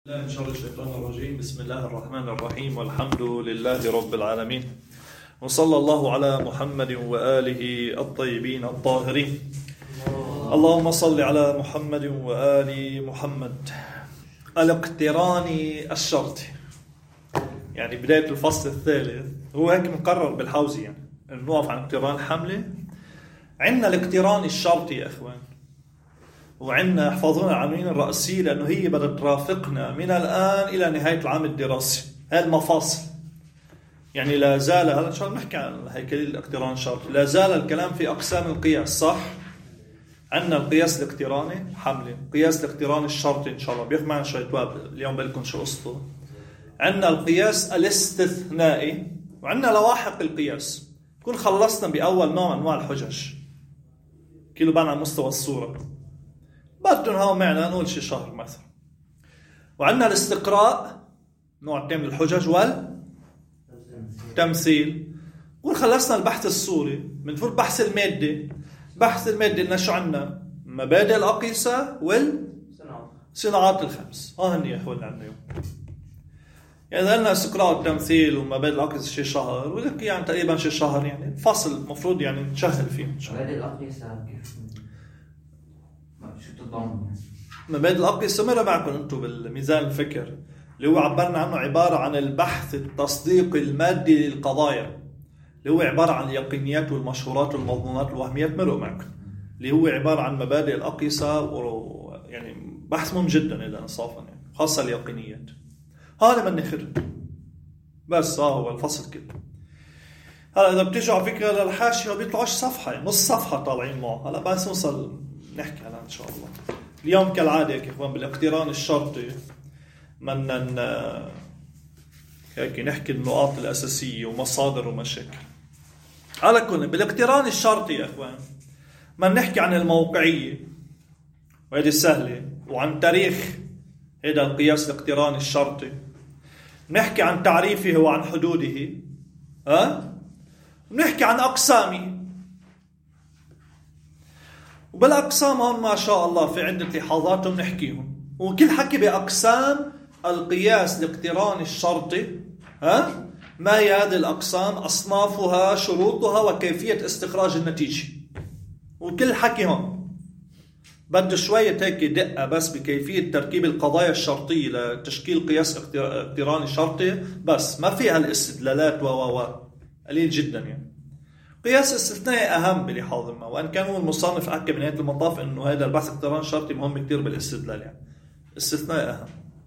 من شر الشيطان الرجيم. بسم الله الرحمن الرحيم، والحمد لله رب العالمين، وصلى الله على محمد وآله الطيبين الطاهرين. اللهم صل على محمد وآل محمد. الاقتران الشرطي، يعني بداية الفصل الثالث. هو هيك مقرر بالحوزي، يعني نوقف عن اقتران حملة. عندنا الاقتران الشرطي يا اخوان، وعندنا احفظونا العناوين الرئيسية لأنه هي بدها ترافقنا من الآن إلى نهاية العام الدراسي. هذه المفاصل، يعني لا زال هذا إن شاء الله نحكي عن هيكلية الاقتران الشرطي. لا زال الكلام في أقسام القياس، صح؟ عندنا القياس الاقتراني حملة، قياس الاقتران الشرطي إن شاء الله بياخد معنا شوية وقت اليوم بالكم شو قصته. عندنا القياس الاستثنائي، وعندنا لواحق القياس. نكون خلصنا بأول نوع من أنواع الحجج، كيلو بان على مستوى الصورة. بدهم هاو معنا نقول شي شهر مثلا. وعندنا الاستقراء، نوع تاني من الحجج، والتمثيل. وخلصنا البحث الصوري، بنفوت بحث المادة. بحث المادة لنا شو عندنا؟ مبادئ الأقيسة والصناعات الخمس. هن يا اخوان عندنا اليوم. يعني إذا قلنا استقراء والتمثيل ومبادئ الأقيسة شي شهر، ولك يعني تقريبا شي شهر، يعني فصل المفروض يعني نشهل فيه إن شاء الله. مبادئ الأقيسة كيف؟ شو تضمن؟ مبادئ الأقيسة مرة معكم أنتم بالميزان الفكر، اللي هو عبرنا عنه عبارة عن البحث التصديقي المادي للقضايا، اللي هو عبارة عن اليقينيات والمشهورات والمضمونات والوهميات. مرة معكم اللي هو عبارة عن مبادئ الأقيسة، يعني بحث مهم جدا إذا انصافا، يعني خاصة اليقينيات. هذا من نخرج بس هو الفصل كده. هلا إذا بتيجوا على فكرة للحاشية بيطلعوش صفحة، يعني نص صفحة طالعين معه. هلا بس نوصل نحكي عنها إن شاء الله. اليوم كالعادة يا إخوان بالاقتران الشرطي بدنا هيك نحكي النقاط الأساسية ومصادر ومشاكل. على كل بالاقتران الشرطي يا إخوان بدنا نحكي عن الموقعية، وهذه سهلة، وعن تاريخ هذا القياس الاقتراني الشرطي. نحكي عن تعريفه وعن حدوده، ونحكي عن أقسامه. وبالأقسام هون ما شاء الله في عدة لحظات بنحكيهم، وكل حكي بأقسام القياس الاقتراني الشرطي. ما هي هذه الأقسام؟ أصنافها، شروطها، وكيفية استخراج النتيجة. وكل حكي هون بده شوية هيك دقة بس بكيفية تركيب القضايا الشرطية لتشكيل قياس اقتراني شرطي، بس ما فيها الاستدلالات قليل جدا. يعني قياس استثنائي أهم بلحاظ ما، وأن كان هو المصنف أكد بنهاية المطاف إنه هذا البحث اقتران شرطي مهم كتير بالاستدلال، يعني استثنائي أهم.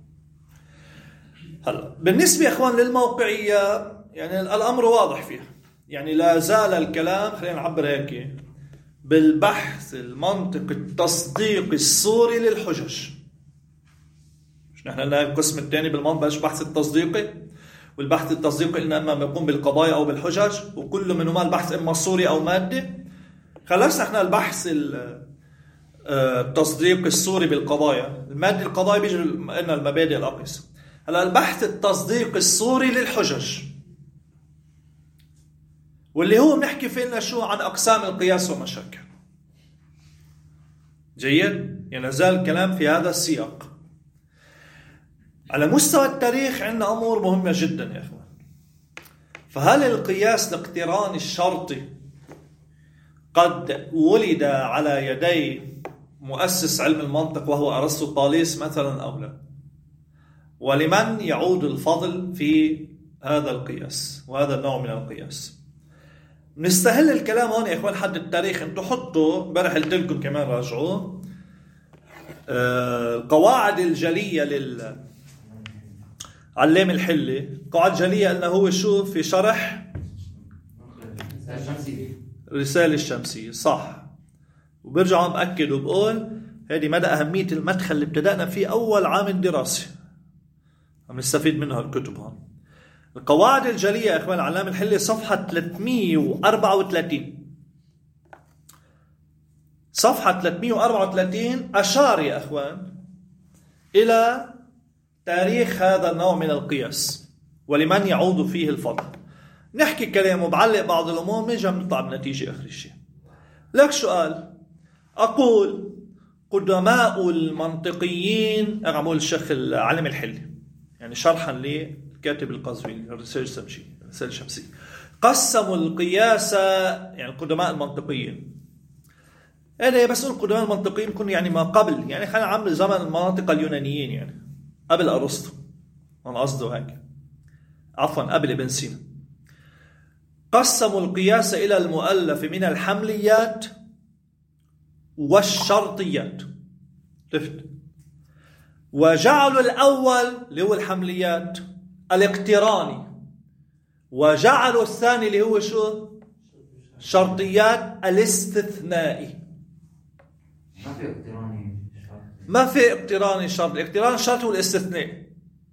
هلا بالنسبة يا إخوان للموقعية، يعني الأمر واضح فيها، يعني لا زال الكلام، خلينا نعبر هيك، بالبحث المنطقي التصديقي الصوري للحجج. مش نحن قلنا القسم الثاني بالمنطق البحث التصديقي، والبحث التصديقي إنما إما يقوم بالقضايا أو بالحجج، وكل منهما البحث إما صوري أو مادي. خلصنا إحنا البحث التصديقي الصوري بالقضايا. المادي القضايا بيجي قلنا المبادئ الأقيسة. هلا البحث التصديقي الصوري للحجج، واللي هو بنحكي فيه شو عن أقسام القياس ومشاكل. جيد؟ يعني زال الكلام في هذا السياق. على مستوى التاريخ عندنا أمور مهمة جدا يا أخوان. فهل القياس الاقتراني الشرطي قد ولد على يدي مؤسس علم المنطق وهو أرسطو طاليس مثلا أو لا؟ ولمن يعود الفضل في هذا القياس وهذا النوع من القياس؟ نستهل الكلام هون يا إخوان حد التاريخ. انتوا حطوا امبارح قلت لكم كمان راجعوا القواعد الجلية علام الحلي. القواعد الجلية قلنا هو شو في شرح رسالة الشمسية، صح؟ وبرجع مأكد وبقول هذه مدى أهمية المدخل اللي ابتدأنا فيه أول عام الدراسي، عم نستفيد منها الكتب هون. القواعد الجلية يا إخوان علام الحلي صفحة 334. صفحة 334 أشار يا أخوان إلى تاريخ هذا النوع من القياس ولمن يعود فيه الفضل. نحكي كلام وبعلق بعض الأمور، نجي نطلع بنتيجة آخر الشيء. لك سؤال، أقول قدماء المنطقيين، أقول الشيخ العلم الحلي يعني شرحا للكاتب القزويني الرسالة الشمسية، قسموا القياس يعني قدماء المنطقيين. أنا بس أقول قدماء المنطقيين يكون يعني ما قبل، يعني خلينا نعمل زمن المناطق اليونانيين يعني قبل أرسطو، أنا قصده هيك، عفوا قبل ابن سينا. قسموا القياس إلى المؤلف من الحمليات والشرطيات، وجعلوا الأول اللي هو الحمليات الاقتراني، وجعلوا الثاني اللي هو شو؟ شرطيات الاستثنائي. ما في اقتراني شرط، الاقتران شرط والاستثناء.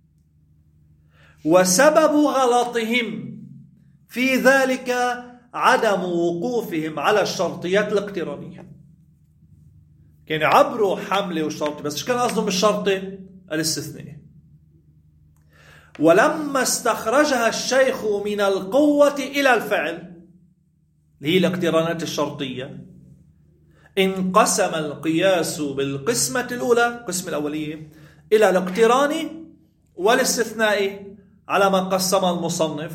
وسبب غلطهم في ذلك عدم وقوفهم على الشرطيات الاقترانية. كانوا عبروا حملة وشرطي، بس كان قصدهم الشرطي الاستثنائي. ولما استخرجها الشيخ من القوة إلى الفعل اللي هي الاقترانات الشرطية، انقسم القياس بالقسمة الأولى، القسمة الأولية، إلى الاقتراني والاستثنائي على ما قسم المصنف.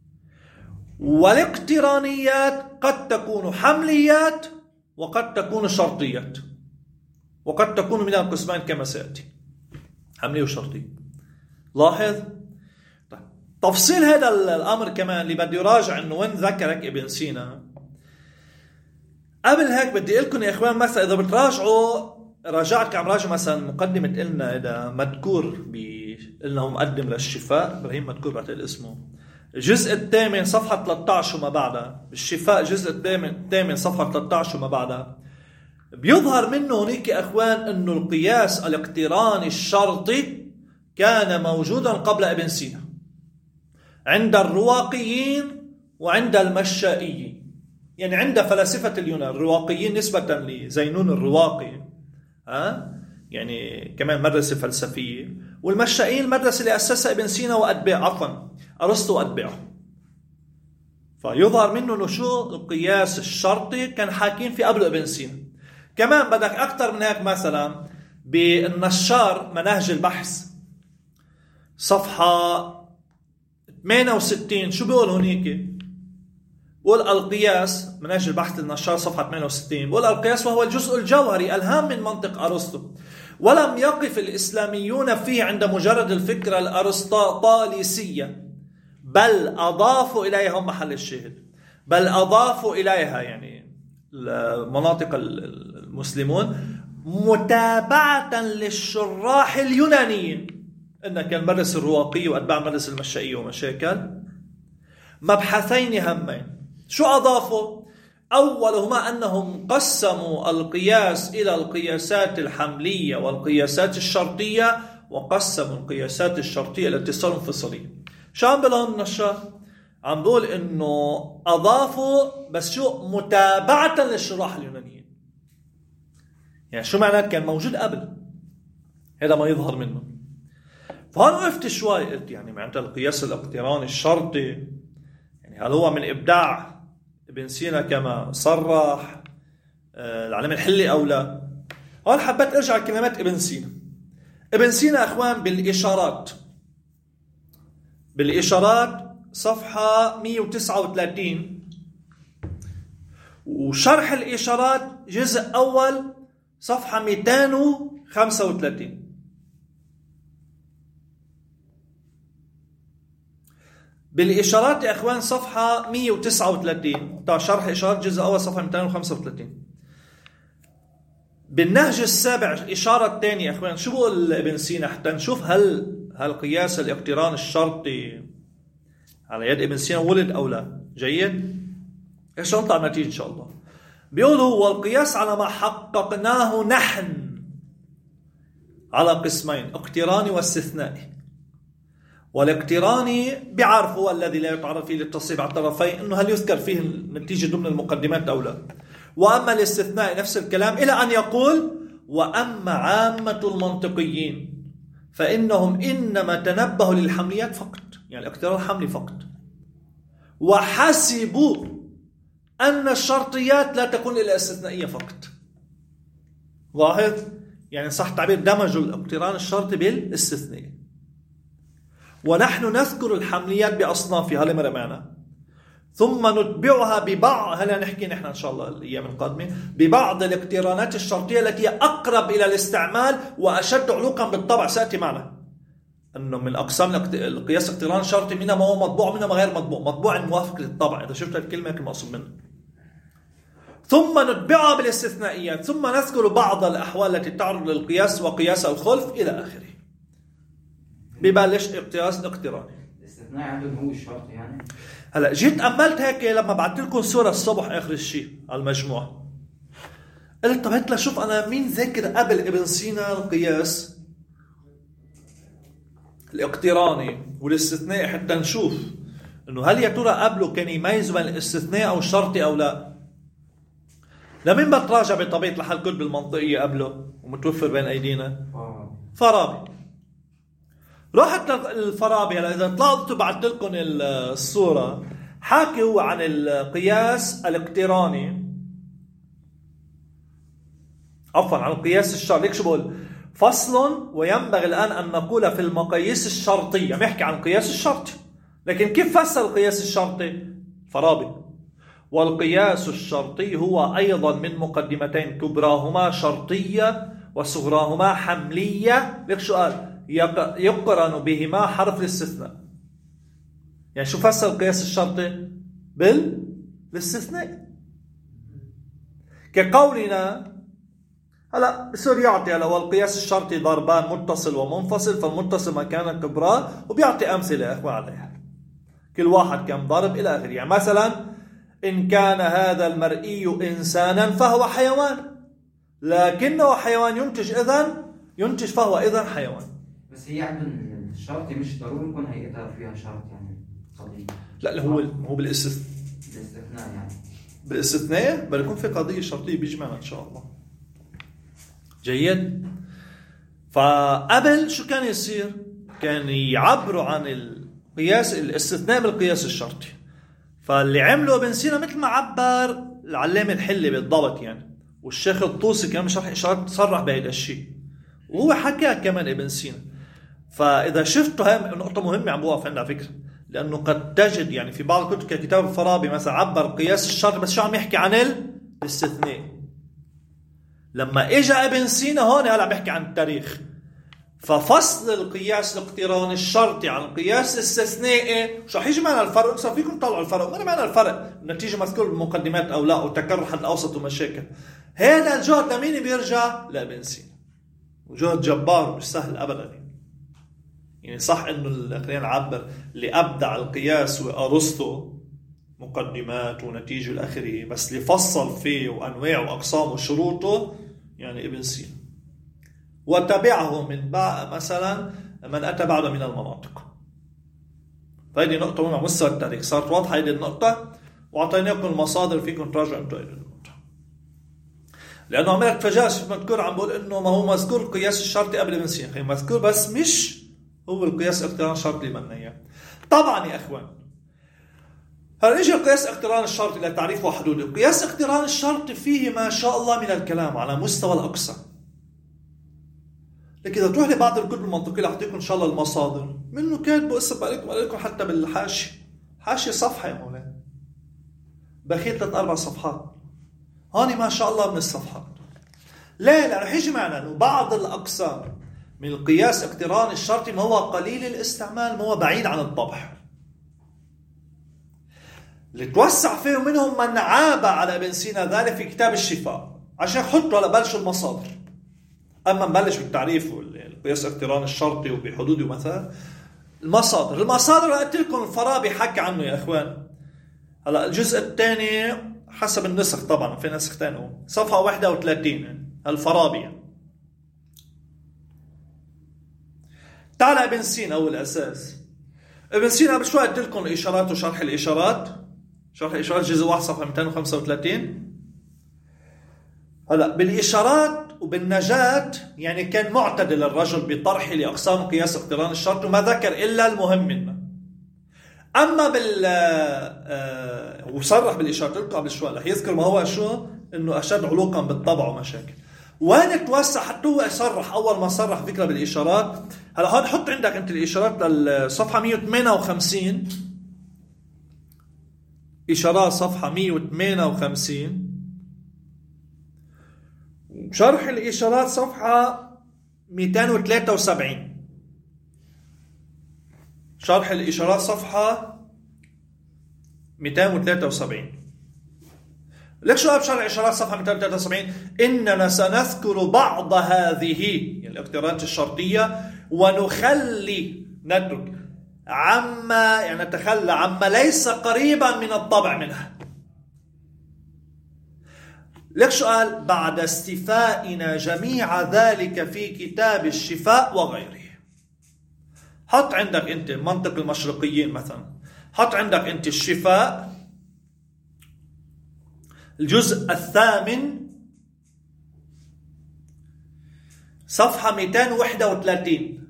والاقترانيات قد تكون حمليات وقد تكون شرطيات، وقد تكون من القسمين كما سيأتي، حملي وشرطي. لاحظ تفصيل هذا الأمر كمان اللي بدي يراجع إنه وين ذكرك ابن سينا. قبل هيك بدي أقول لكم يا إخوان، مثلا إذا بتراجعوا راجعت عم راجع مثلا مقدمة إلنا إذا مذكور إنه مقدم للشفاء إبراهيم مذكور بعتقد اسمه، الجزء الثامن صفحة 13 وما بعدها، الشفاء الجزء الثامن صفحة 13 وما بعدها، بيظهر منه هناك يا إخوان إنه القياس الاقتراني الشرطي كان موجودا قبل ابن سينا عند الرواقيين وعند المشائيين، يعني عند فلاسفة اليونان. الرواقيين نسبة لزينون الرواقي، يعني كمان مدرسة فلسفية، والمشائيين المدرسة اللي أسسها ابن سينا وأتباع، عفوا أرسطو وأتباعه. فيظهر منه إنه شو القياس الشرطي كان حاكين في قبل ابن سينا. كمان بدك أكثر من هيك، مثلا بالنشار مناهج البحث صفحة 68 شو بيقول هنيك؟ بقول القياس، مناهج البحث النشار صفحة 68، بقول القياس وهو الجزء الجوهري الهام من منطق أرسطو، ولم يقف الإسلاميون فيه عند مجرد الفكرة الأرسطاليسية، بل أضافوا إليها محل الشاهد، بل أضافوا إليها يعني المناطق المسلمون متابعة للشراح اليونانيين، إن كان المدرسة الرواقية وأتباع المدرسة المشائية ومشاكل، مبحثين هامين. شو أضافوا؟ أولهما أنهم قسموا القياس إلى القياسات الحملية والقياسات الشرطية، وقسموا القياسات الشرطية الاتصال انفصالية. شو عم بلون النشار؟ عم بقول إنه أضافوا بس شو؟ متابعة للشراح اليونانيين. يعني شو معناه؟ كان موجود قبل، هذا ما يظهر منه. فهون وقفت شوي قلت يعني معناتها القياس الاقتراني الشرطي يعني هل هو من إبداع ابن سينا كما صرح العلم الحلي أو لا؟ هون حبيت أرجع كلمات ابن سينا. ابن سينا أخوان بالإشارات صفحة 139، وشرح الإشارات جزء أول صفحة 235. بالإشارات يا أخوان صفحة 139 تاع شرح إشارات جزء أول صفحة 235. بالنهج السابع إشارة الثانية يا أخوان شو بقول ابن سينا حتى نشوف هل قياس الاقتران الشرطي على يد ابن سينا ولد أو لا. جيد؟ إيش نطلع النتيجة إن شاء الله. بيقول هو القياس على ما حققناه نحن على قسمين، اقتراني واستثنائي. والاقتراني بيعرف هو الذي لا يتعرف فيه للتصريف على الطرفين انه هل يذكر فيه النتيجة ضمن المقدمات او لا. واما الاستثناء نفس الكلام، الى ان يقول واما عامة المنطقيين فانهم انما تنبهوا للحمليات فقط، يعني الاقتران حملي فقط، وحسبوا ان الشرطيات لا تكون الا استثنائية فقط. لاحظ يعني صح تعبير دمجوا الاقتران الشرطي بالاستثناء. ونحن نذكر الحمليات بأصنافها هلا مرة معنا، ثم نتبعها ببعض، هلا نحكي نحن إن شاء الله الأيام القادمة ببعض الاقترانات الشرطية التي أقرب إلى الاستعمال وأشد علوقا بالطبع. سأتي معنا أنه من أقسام القياس اقتران شرطي منها ما هو مطبوع منها ما غير مطبوع. مطبوع موافق للطبع، إذا شفت الكلمة المقصود منها. ثم نتبعها بالاستثنائيات، ثم نذكر بعض الأحوال التي تعرض للقياس وقياس الخلف إلى آخره. ببلش قياس الاقتراني. الاستثناء عندهم هو الشرط يعني. هلا جيت أملت هيك لما بعت لكم صورة الصبح آخر الشيء على المجموعة، قلت طب هات لشوف أنا مين ذاكر قبل ابن سينا القياس الاقتراني والاستثناء حتى نشوف إنه هل يا ترى قبله كان يميز بين الاستثناء أو الشرطي أو لا. لمين بتراجع بطبيعة الحال كل بالمنطقية قبله ومتوفر بين أيدينا؟ فارابي. رحت للفارابي. هلا إذا طلعتوا بعت لكم الصورة، حاكي هو عن القياس الاقتراني، عفوا عن القياس الشرطي. ليك شو بقول؟ فصل وينبغي الآن أن نقول في المقاييس الشرطية. بيحكي عن القياس الشرطي، لكن كيف فسر القياس الشرطي؟ فارابي. والقياس الشرطي هو أيضا من مقدمتين كبراهما شرطية وصغراهما حملية. ليك شو قال؟ يقرن بهما حرف الاستثناء. يعني شو فسر القياس الشرطي؟ بالاستثناء. كقولنا هلا بصير يعطي هلا والقياس الشرطي ضربان متصل ومنفصل، فالمتصل مكان كبراه، وبيعطي أمثلة يا أخوان عليها كل واحد كم ضرب إلى آخره. يعني مثلا إن كان هذا المرئي إنسانا فهو حيوان، لكنه حيوان ينتج فهو إذن حيوان. بس هي عندهم الشرطي مش ضروري يكون هيئتها فيها شرط يعني قضية. لا هو بالاستثناء يعني. بالاستثناء بل يكون في قضية شرطية بيجمعنا إن شاء الله. جيد. فقبل شو كان يصير؟ كان يعبروا عن القياس الاستثناء بالقياس الشرطي. فاللي عمله ابن سينا مثل ما عبر العلامة الحلي بالضبط يعني، والشيخ الطوسي كان شرح إشارات صرح بهذا الشيء، وهو حكى كمان ابن سينا. فإذا شفتوا هاي نقطة مهمة عم بوقف عندها فكرة، لأنه قد تجد يعني في بعض الكتب ككتاب الفارابي مثلا عبر قياس الشرط بس شو عم يحكي عن الاستثناء. لما اجى ابن سينا هون هلا بيحكي عن التاريخ، ففصل القياس الاقتراني الشرطي عن القياس الاستثنائي شو رح يجي معنا الفرق. صار فيكم تطلعوا الفرق، ما معنا الفرق نتيجة مذكور بالمقدمات او لا، وتكرر حد اوسط ومشاكل. هذا الجهد لمين بيرجع؟ لابن سينا، وجهد جبار مش سهل ابدا. يعني صح انه خلينا نعبر اللي ابدع القياس وارسطو مقدمات ونتيجه الاخره، بس اللي فصل فيه وانواعه واقسامه وشروطه يعني ابن سينا، وتبعه من بعد مثلا من اتى بعده من المناطق. فهذه نقطه مهمه على مستوى التاريخ، صارت واضحه هذه النقطه، واعطيناكم المصادر فيكم تراجعوا انتم هذه النقطه. لانه عملت فجاج مذكور عم بقول انه ما هو مذكور القياس الشرطي قبل ابن سينا، مذكور بس مش هو القياس الاقتران الشرطي اللي بدنا اياه. طبعا يا اخوان هل يجي القياس الاقتران الشرطي لتعريف وحدوده؟ القياس الاقتران الشرطي فيه ما شاء الله من الكلام على مستوى الاقصى، لكن اذا تروح لبعض الكتب المنطقيه رح اعطيكم ان شاء الله المصادر منه كاتبه اسم عليكم حتى بالحاشيه، حاشيه صفحه يا مولانا بخيل 3-4 صفحات، هاني ما شاء الله من الصفحات. لا رح يجي معنا انه بعض الاقسام من القياس اقتران الشرطي ما هو قليل الاستعمال، ما هو بعيد عن الطبع، اللي توسع فيه منهم من عاب على ابن سينا ذلك في كتاب الشفاء. عشان حطوا على بلش المصادر. اما نبلش بالتعريف والقياس الاقتران الشرطي وبحدوده مثلا المصادر قلت لكم الفارابي حكى عنه يا اخوان. هلا الجزء الثاني حسب النسخ طبعا في نسخ ثاني صفحه 31 الفارابي. تعال ابن سينا أول أساس. ابن سينا قبل شوي قلت لكم الإشارات وشرح الإشارات. شرح الإشارات جزء 1 صفحة 235. هلا بالإشارات وبالنجاة يعني كان معتدل الرجل بطرحه لأقسام قياس اقتران الشرط وما ذكر إلا المهم منه. أما وصرح بالإشارات قلت قبل شوي رح يذكر ما هو شو إنه أشد علوقا بالطبع ومشاكل. وين توسع حتى هو يصرح أول ما صرح فكرة بالإشارات. هلا هون حط عندك أنت الإشارات للصفحة 158. إشارات صفحة 158. شرح الإشارات صفحة 273. شرح الإشارات صفحة 273. لك شو قال شرح الإشارات صفحة 273؟ إننا سنذكر بعض هذه يعني الاقترانات الشرطية نترك عما يعني نتخلى عما ليس قريبا من الطبع منها. لك شو قال؟ بعد استيفائنا جميع ذلك في كتاب الشفاء وغيره. حط عندك انت منطق المشرقيين مثلا، حط عندك انت الشفاء الجزء 8 صفحة 231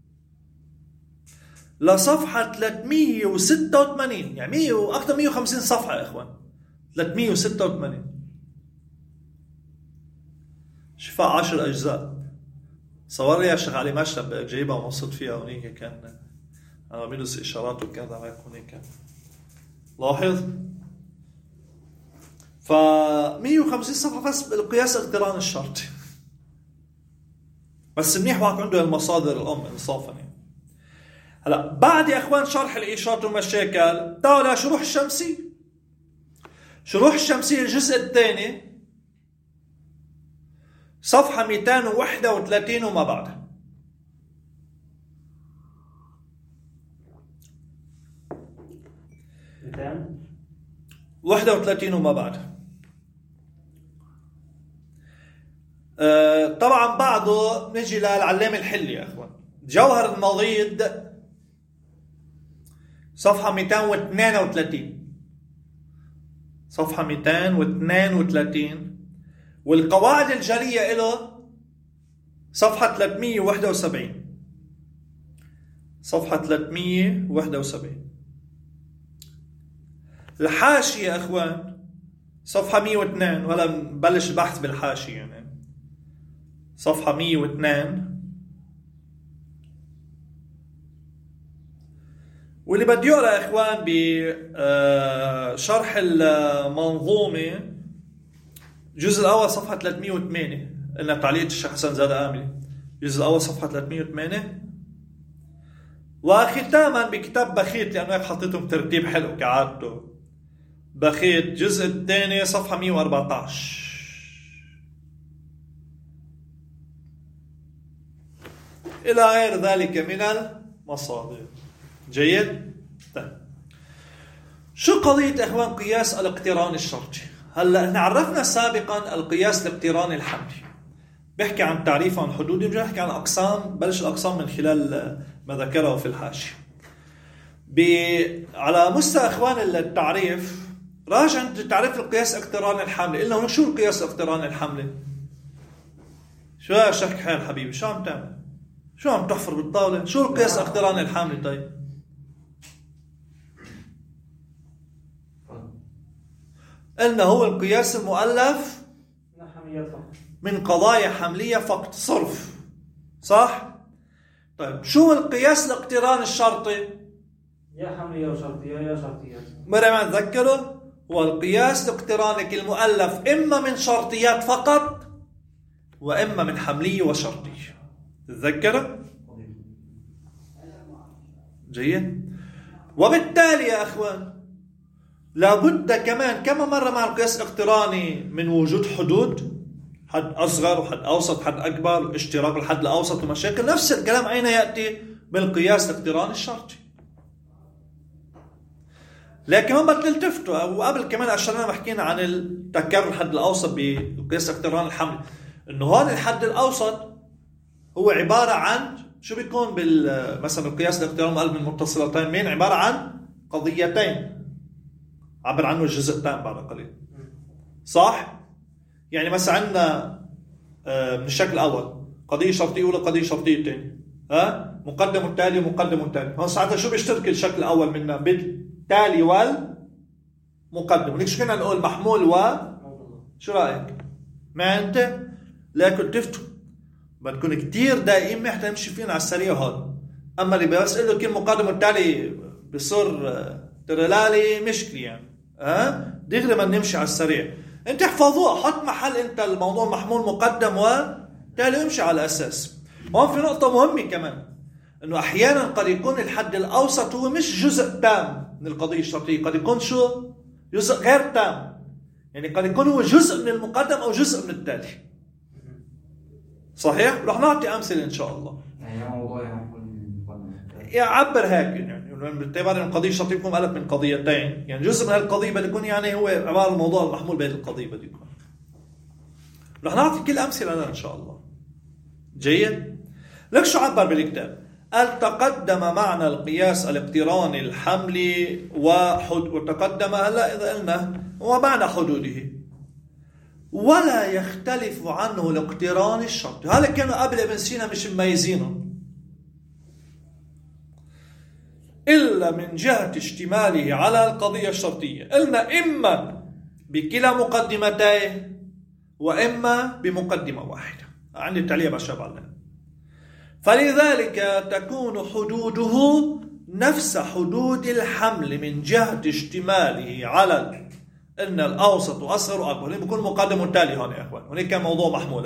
لصفحة 386 يعني أكثر 150 صفحة يا إخوان. 386 شفاء 10 أجزاء. صور لي يا شيخ علي مشرب جايبها ومبسوط فيها هونيك كان أنا بدرس إشارات وكذا هونيك لاحظ. ف 150 صفحة بس بالقياس الاقتران الشرطي. بس منيح واحد عنده المصادر الأم إنصافا يعني. هلا بعد يا إخوان شرح الإشارات والمشاكل تعالوا شروح الشمسية. شروح الشمسية الجزء الثاني صفحة 231 وما بعدها. 231 وما بعدها. طبعا بعده نجي للعلامة الحلي يا اخوان. جوهر المضيد صفحة 232. صفحة 232 والقواعد الجلية له صفحة 371. صفحة 371. الحاشية يا اخوان صفحة 102 ولا نبلش البحث بالحاشية يعني. صفحة 102 واللي بده يقرأ يا اخوان بشرح المنظومة الجزء الأول صفحة 308 قلنا تعليق الشيخ حسن زاد آملي. الجزء الأول صفحة 308. وختاما بكتاب بخيت لأنه هيك حطيتهم ترتيب حلو كعادته. بخيت الجزء الثاني صفحة 114 إلى غير ذلك من المصادر. جيد؟ طيب. شو قضية إخوان قياس الاقتران الشرطي؟ هلا احنا عرفنا سابقا القياس الاقتراني الحملي. بحكي عن تعريفه عن حدوده، بنجي نحكي عن اقسام، بلش الاقسام من خلال ما ذكره في الحاشية. على مستوى اخوان التعريف، راجع تعريف القياس الاقتراني الحملي. قلنا شو القياس الاقتراني الحملي؟ شو يا شيخ حال حبيبي، شو عم تعمل؟ شو عم تحفر بالطاولة؟ شو القياس الاقتراني الحملي؟ طيب قلنا هو القياس المؤلف من قضايا حملية فقط صرف، صح؟ طيب شو القياس الاقتراني الشرطي؟ يا حملية وشرطية يا شرطيات. مرة ما تذكره؟ هو القياس الاقتراني المؤلف إما من شرطيات فقط وإما من حملية وشرطية. تتذكره؟ جيد؟ وبالتالي يا أخوان لابد كمان كما مرة مع القياس الاقتراني من وجود حدود، حد أصغر وحد أوسط حد أكبر، اشتراك الحد الأوسط ومشاكل. نفس الكلام أين يأتي؟ بالقياس الاقتراني الشرطي. لكن ما بتلتفتوا، وقبل كمان أشرنا وحكينا عن التكرر الحد الأوسط بالقياس الاقتراني الحملي، إنه هون الحد الأوسط هو عبارة عن شو بيكون مثلا القياس الاقتراني المؤلف من متصلتين مين؟ عبارة عن قضيتين عبر عنه الجزء الثاني بعد قليل، صح؟ يعني مثلا عندنا من الشكل الأول قضية شرطية أولى قضية شرطية ثانية، مقدم والتالي ومقدم والتالي. هون ساعتها شو بيشترك الشكل الأول منا؟ بالتالي والمقدم. وليك شو كنا نقول؟ محمول و شو رأيك؟ ما أنت؟ لكن تفتوا بدكم كتير دائم محتاج نمشي فينا على السريع هذا. أما اللي بس قل له كل مقدم والتالي بصير ترلالي مشكلة يعني دغري ما نمشي على السريع. انت احفظوها، حط محل انت الموضوع محمول مقدم وتالي امشي على الأساس. هون في نقطة مهمة كمان، انه احيانا قد يكون الحد الاوسط هو مش جزء تام من القضية الشرطية، قد يكون شو؟ جزء غير تام، يعني قد يكون هو جزء من المقدم او جزء من التالي. صحيح؟ رح نعطي امثله ان شاء الله. يعني موضوع يعبر هيك يعني باعتبار ان القضية الشرطية بتكون ألف من قضيتين، يعني جزء من هالقضية بده يكون يعني هو عبارة عن الموضوع المحمول بين القضية بده يكون. رح نعطي كل امثله لنا ان شاء الله. جيد؟ لك شو عبر بالكتاب؟ قال تقدم معنى القياس الاقتراني الحملي وتقدم هلا إذا قلنا ومعنى حدوده، ولا يختلف عنه الاقتران الشرطي. هذا كانوا قبل ابن سينا مش مميزينه إلا من جهة اشتماله على القضية الشرطية. قلنا إما بكلا مقدمتين وإما بمقدمة واحدة. عندي التعليق بشاب عليها. فلذلك تكون حدوده نفس حدود الحمل من جهة اشتماله على أن الأوسط أصغر وأكبر. هنا بيكون مقدم والتالي هون يا أخوان. هنا كان موضوع محمول.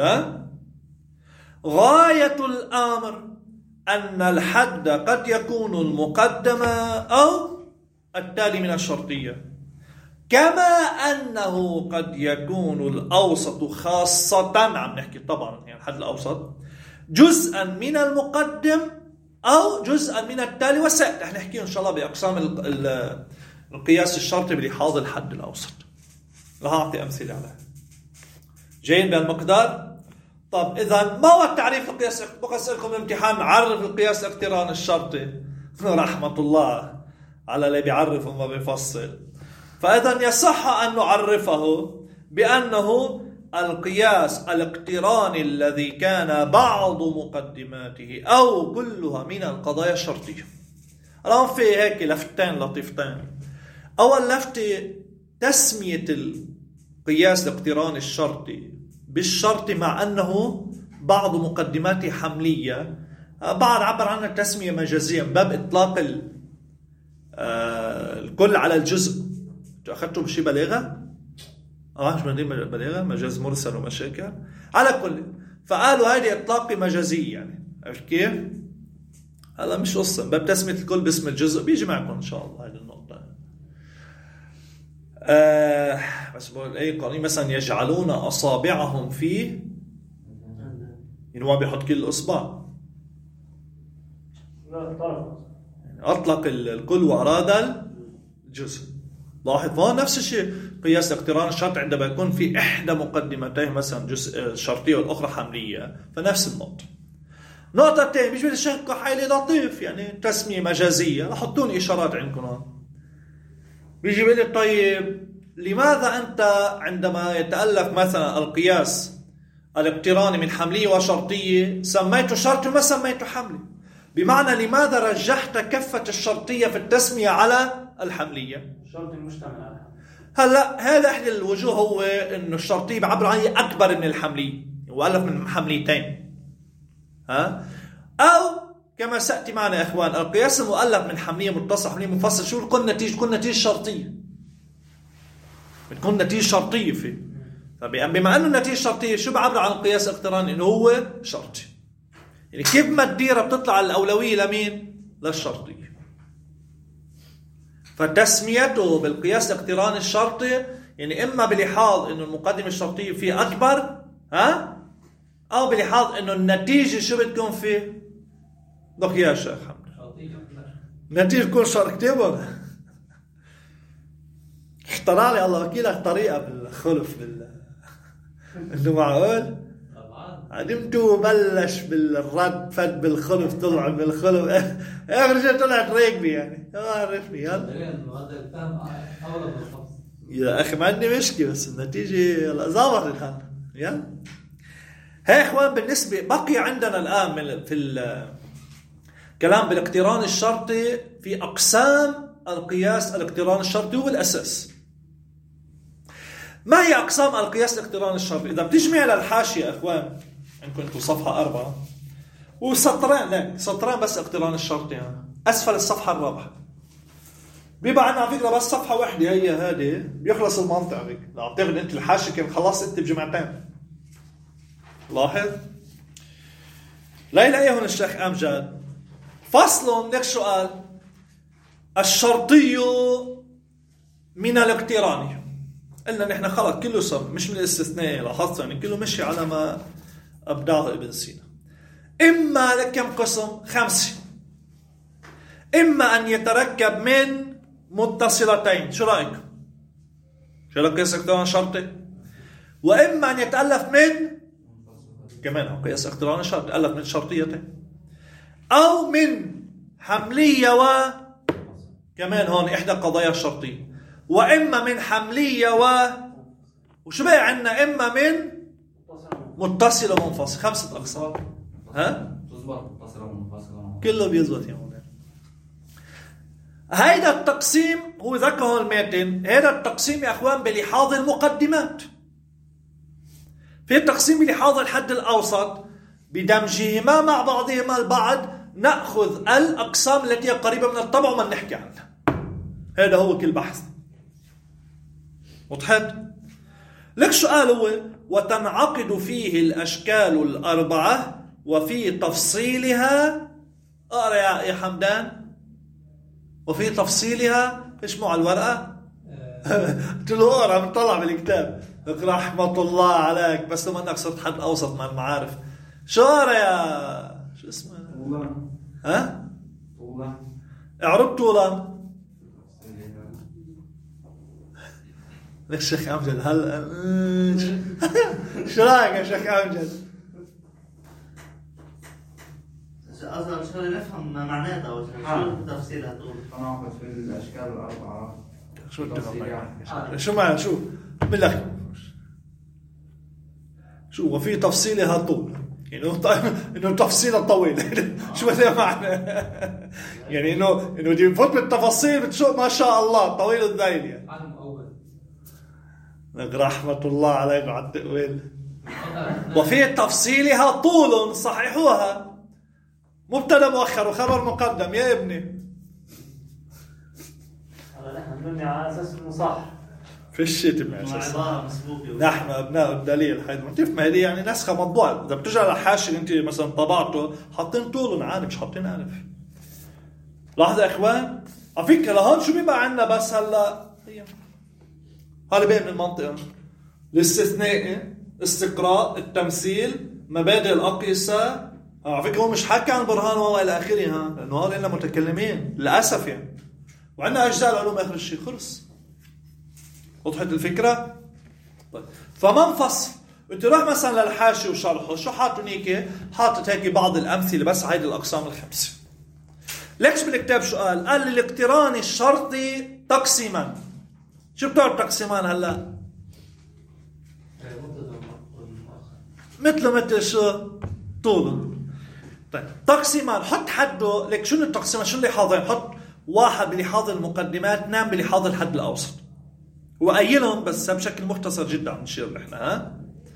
غاية الأمر أن الحد قد يكون المقدم أو التالي من الشرطية، كما أنه قد يكون الأوسط خاصة، عم نحكي طبعا يعني الحد الأوسط جزءا من المقدم أو جزءا من التالي، وسأتي رح نحكي إن شاء الله بأقسام القياس الشرطي بلحاظ الحد الأوسط. رح أعطي أمثلة على جايين بهالمقدار. طب إذا ما هو التعريف القياس؟ بقى أسألكم الامتحان عرف القياس الاقتران الشرطي. رحمة الله على اللي بيعرف وما بيفصل. فإذا يصح أن نعرفه بأنه القياس الاقتراني الذي كان بعض مقدماته أو كلها من القضايا الشرطية. الآن في هيك لفتين لطيفتين. أول لفتة تسمية القياس الاقتراني الشرطي بالشرط مع أنه بعض مقدماته حملية. بعض عبر عنها تسمية مجازية باب إطلاق الكل على الجزء. أخذتوا بشي بلاغة؟ مش مدين بلاغة، مجاز مرسل ومشاكل على كل. فقالوا هذه إطلاق مجازي يعني. عرفت كيف؟ هلا مش قصة باب تسمية الكل باسم الجزء بيجي معكم إن شاء الله هذه النقطة. بس بقول أي قانون مثلا يجعلون أصابعهم في، يعني هو بيحط كل الأصبع، يعني أطلق الكل وأراد الجزء. لاحظ هون نفس الشيء قياس اقتران الشرط عندما يكون في إحدى مقدمتين مثلا جزء شرطية والأخرى حملية، فنفس النقطة. نقطة تانية مش بالشق حيلي لطيف يعني تسمية مجازية. لحطون إشارات عندكم. بيجي بيقول لي طيب لماذا أنت عندما يتألف مثلا القياس الاقتراني من حملية وشرطية سميته شرطي وما سميته حملي؟ بمعنى لماذا رجحت كفة الشرطية في التسمية على الحملية؟ شرطي مشتمل على هلا هذا احد الوجوه هو انه الشرطية بعبر عنه اكبر من الحملية وألف من حمليتين. او كما سأتي معنا يا اخوان القياس المؤلف من حملية متصل حملية منفصل شو بتكون نتيجة؟ بتكون نتيجة شرطية. بتكون نتيجة شرطية فيه. بما انه النتيجة شرطية شو بعبر عن القياس الاقتراني؟ انه هو شرطي. يعني كيف ما الديرة بتطلع الأولوية لمين؟ للشرطية. فتسميته بالقياس الاقتراني الشرطي يعني إما بلحاظ إنه المقدمة الشرطية فيه أكبر أو بلحاظ إنه النتيجة شو بتكون فيه؟ لك يا شيخ حمد النتيجة تكون شرطية ولا اخترع لي الله وكيلك طريقة بالخلف إنه معقول عدمتو بلش بالرد فد بالخلف طلع بالخلف اخر شيء طلعت ريقبي يعني عرفني يا اخي ما عندي مشكله بس النتيجه ظبطت الحال. يا هي اخوان بالنسبه بقي عندنا الان في الكلام بالاقتران الشرطي في اقسام القياس الاقتران الشرطي هو الاساس. ما هي أقسام القياس الاقتراني الشرطي؟ إذا بتجمع للحاشية يا أخوان إن كنتوا صفحة 4 وسطرين، لا سطرين بس اقتران الشرطي أسفل الصفحة الرابعة، بيبقى عنا على فكرة بس صفحة واحدة هي هذه بيخلص المنطق عليك. لا أعتقد أنت الحاشية كان خلصت أنت بجمعتين. لاحظ لا يلاقي هون الشيخ أمجد فصل لك سؤال الشرطي من الاقتراني. قلنا نحن خلص كله صار مش من الاستثناء، لاحظت يعني كله مشي على ما أبدعه ابن سينا. إما لكم قسم 5، إما أن يتركب من متصلتين، شو رأيك؟ شو رأيك قياس اقتران شرطي؟ وإما أن يتألف من كمان قياس اقتران شرطي ألف من شرطيتين، أو من حملية كمان هون إحدى قضايا الشرطية، وإما من حملية وشو بقى عنا إما من متصل ومنفصل. 5 أقسام. ها؟ تزبط متصلة ومنفصلة كله بيزبط يا مولانا. هيدا التقسيم هو ذكره الماتن، هذا التقسيم يا أخوان بلحاظ المقدمات. في التقسيم بلحاظ الحد الأوسط بدمجهما مع بعضهما البعض نأخذ الأقسام التي هي قريبة من الطبع وما نحكي عنها. هذا هو كل بحث. وضحت؟ لك سؤال هو وتنعقد فيه الأشكال 4 وفي تفصيلها اقرأ يا حمدان. وفي تفصيلها ايش مو على الورقة؟ قلت له اقرأ بنطلع بالكتاب. رحمة الله عليك بس لما انك صرت حد اوسط مع المعارف. شو اقرأ يا شو اسمه؟ طولان. ها؟ طولان. اعرب طولان. لك شيخ أمجد هل شو رايك يا شيخ أمجد؟ أصلاً شغلة نفهم معناتها شو تفسيرها تقول. تناقض في الأشكال 4. شو معنى شو؟ بالله شو وفي تفصيلها طول يعني إنه تفصيلها طويل. شو هذا معنى؟ يعني إنه دي فوت بالتفاصيل بتشوف ما شاء الله طويل الذيل يعني. رحمة الله عليك على التأويل. وفي تفصيلها طول صححوها مبتدا مؤخر وخبر مقدم يا ابني. نحن على أساس إنه صح. في الشتم يا أساس مسبوقة. نحن أبناء الدليل. حيث ما تفهم هذه يعني نسخة مطبوعة. إذا بترجع لحاشي أنت مثلا طبعته حاطين طول عادي مش حاطين ألف. لاحظ يا إخوان على فكرة لهون شو بيبقى عنا بس هلا هذا بقى من المنطقة الاستثناء استقراء التمثيل مبادئ الأقيسة. على فكرة هو مش حكى عن برهان وإلى آخره لأنه هذول إلا متكلمين للأسف يعني. وعندنا أجزاء العلوم آخر الشيء خلص. وضحت الفكرة؟ طيب فمنفصل انت روح مثلا للحاشي وشرحه شو حاطط هيك حاطط هيك بعض الأمثلة بس هيدي الأقسام 5. ليش بالكتاب شو قال؟ قال الاقتران الشرطي تقسيما. شو بتعرف تقسيمان هلا؟ مثل شو؟ طوله. طيب تقسيمان حط حده لك شو التقسيمان شو اللي حاضرين؟ حط 1 بلحاظ المقدمات 2 بلحاظ الحد الأوسط وقايلهم بس بشكل مختصر جدا عم نشير احنا.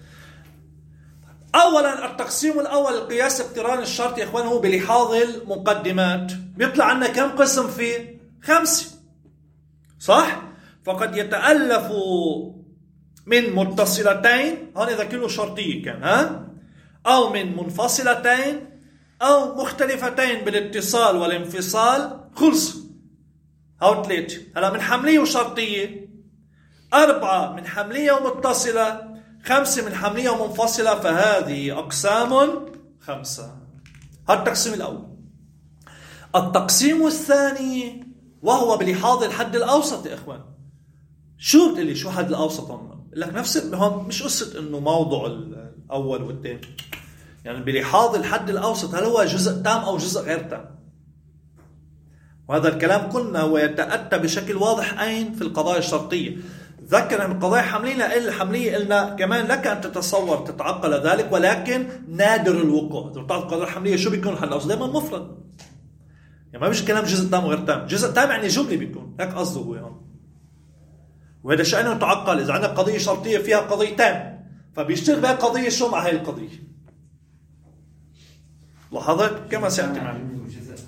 اولا التقسيم الاول القياس اقتران الشرط يا اخوان هو بلحاظ المقدمات بيطلع عنا كم قسم فيه؟ 5 صح؟ فقد يتألف من متصلتين هون اذا كله شرطيه كان او من منفصلتين او مختلفتين بالاتصال والانفصال. خلص هاو 3. هلا من حمليه وشرطيه 4 من حملية ومتصلة 5 من حملية ومنفصلة فهذه أقسام 5. هذا التقسيم الأول. التقسيم الثاني وهو بلحاظ الحد الأوسط يا إخوان. شو بتقلي شو حد الأوسط هم؟ لك نفس هم مش قصة إنه موضوع الأول والثاني يعني بلحاظ الحد الأوسط هل هو جزء تام أو جزء غير تام. وهذا الكلام قلنا ويتأتى بشكل واضح أين في القضايا الشرطية. ذكر أن القضايا الحملية قلنا كمان لك أن تتصور تتعقل ذلك ولكن نادر الوقوع. إذا بتعرف القضايا الحملية شو بيكون الحل الأوسط دائما مفرد يعني ما بيش كلام جزء تام وغير تام. جزء تام يعني جملة بيكون هيك قصده هو هون. وهذا شأنه تعقل. إذا عندك قضية شرطية فيها قضيتين فبيشتغل بها قضية شو مع هاي القضية. لاحظت كما سيأتي معنا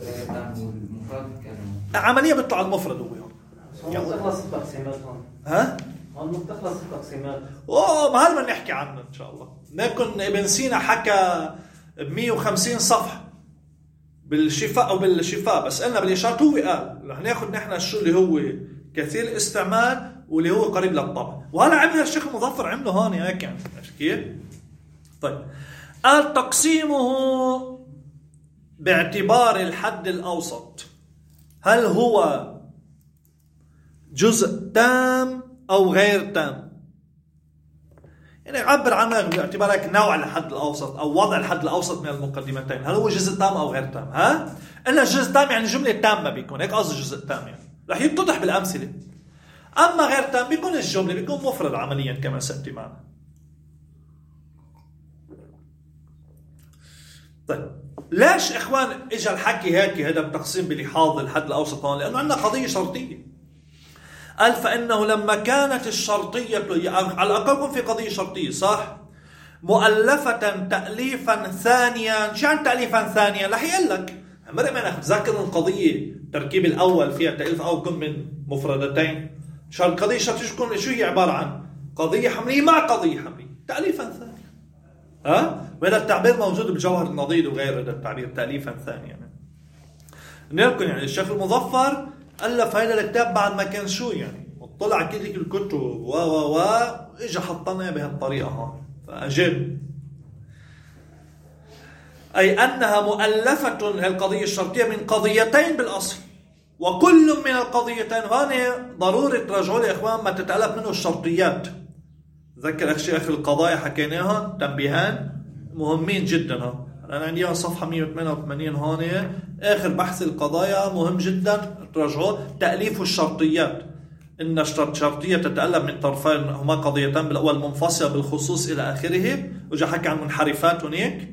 عملية بيطلع المفرد هو هون بتخلص التقسيمات هون بتخلص التقسيمات. ما هذا بدنا نحكي عنه إن شاء الله. نكون ابن سينا حكى 150 صفحة بالشفاء أو بالشفاء، بس قلنا بالإشارة هو قال رح ناخذ نحن شو اللي هو كثير الاستعمال واللي هو قريب للطبع، وهذا عمل الشيخ المظفر عمله هون هيك يعني. كيف؟ طيب قال تقسيمه باعتبار الحد الأوسط، هل هو جزء تام أو غير تام؟ يعني يعبر عنه باعتبارك نوع الحد الأوسط أو وضع الحد الأوسط من المقدمتين، هل هو جزء تام أو غير تام؟ إلا جزء تام يعني جملة تامة بيكون، هيك قصد جزء تام يعني رح يتضح بالأمثلة. أما غير تام بيكون الجملة بيكون مفرد عمليا كما سأتي معنا. طيب ليش إخوان إجا الحكي هيك هذا التقسيم بلحاظ الحد الأوسط هون؟ لأنه عندنا قضية شرطية. قال فإنه لما كانت الشرطية على الأقل يكون في قضية شرطية صح؟ مؤلفة تأليفا ثانيا. شو عن تأليفا ثانيا؟ رح يقول لك مرق ما ناخذ ذاكر القضية التركيب الأول فيها تأليف أو كم من مفردتين. شو القضية الشرطية شو هي عبارة عن؟ قضية حملية مع قضية حملية تأليفا ثانيا. وهذا التعبير موجود بجوهر النضيد وغيره. هذا التعبير تأليفا ثانيا نلكن يعني الشيخ المظفر ألف هذا الكتاب بعد ما كان شو يعني وطلع كل الكتب إجا حطنا بهالطريقة هون فأجل أي أنها مؤلفة القضية الشرطية من قضيتين بالأصل، وكل من القضيتين هون ضروري تراجعوا لي إخوان ما تتألف منه الشرطيات. ذكر أخشي آخر القضايا حكيناها تنبيهان مهمين جدا. أنا عندي صفحة 188 هون آخر بحث القضايا مهم جدا تراجعوه. تأليف الشرطيات، إن الشرطية تتألف من طرفين هما قضيتان بالأول منفصلة بالخصوص إلى آخره. وجا حكى عن منحرفات هناك.